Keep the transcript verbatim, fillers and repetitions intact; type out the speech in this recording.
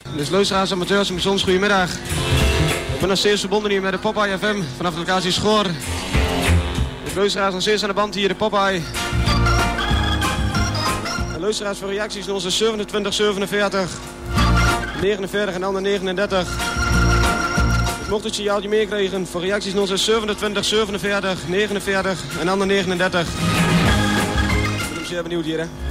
Dus luisteraars, amateurs en bijzonders goedemiddag. Ik ben nog steeds verbonden hier met de Popeye F M vanaf de locatie Schoor. Dus luisteraars nog steeds aan de band hier de Popeye. En luisteraars voor reacties naar onze zevenentwintig zevenenveertig, negenenveertig en dan negenendertig. Dus mocht het signaaltje meekregen voor reacties naar onze zevenentwintig zevenenveertig, negenenveertig en dan negenendertig. Ik ben zeer benieuwd hier, hè.